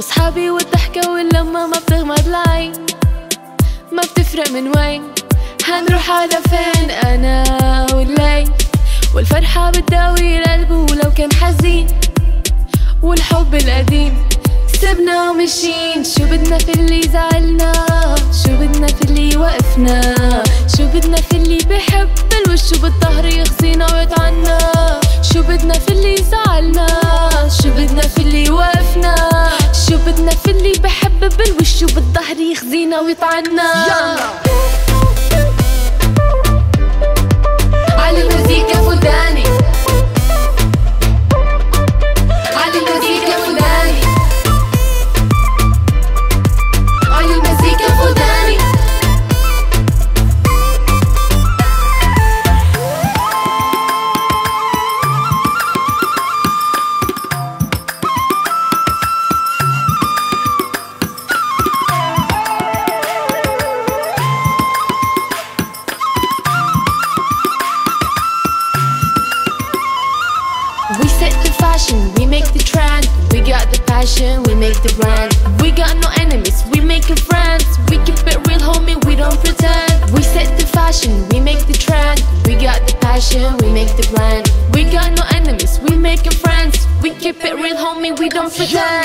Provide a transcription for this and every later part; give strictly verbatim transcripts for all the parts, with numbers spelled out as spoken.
وصحابي والضحكة واللمة ما بتغمض العين، ما بتفرق من وين هنروح على فين أنا والليل، والفرحة بتداوي القلب ولو كان حزين، والحب القديم سبنا ومشين. شو بدنا في اللي زعلنا، شو بدنا في اللي وقفنا، شو بدنا في اللي بحب بالوش وبالظهر يخزينا ويطعنا، شو بدنا في اللي زعلنا، شو بدنا في اللي وقفنا، شو بدنا في اللي بحب بالوش وبالظهر يخزينا ويطعنا. على المزيكا فداني، على المزيكا فداني، على المزيكا فداني. We set the fashion, we make the trend. We got the passion, we make the brand. We got no enemies, we make it friends. We keep it real, homie, we don't pretend. We set the fashion, we make the trend. We got the passion, we make the brand. We got no enemies, we make it friends. We keep it real, homie, we don't pretend.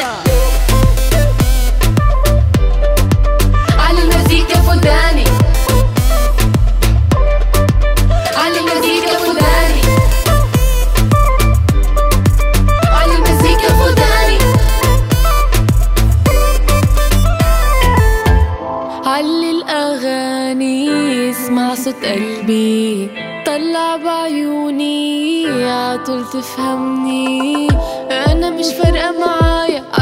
على المزيكا فداني، على المزيكا فداني، على المزيكا فداني. علي الأغاني اسمع صوت قلبي، طلع بعيوني عطول تفهمني، أنا مش فارقة معايا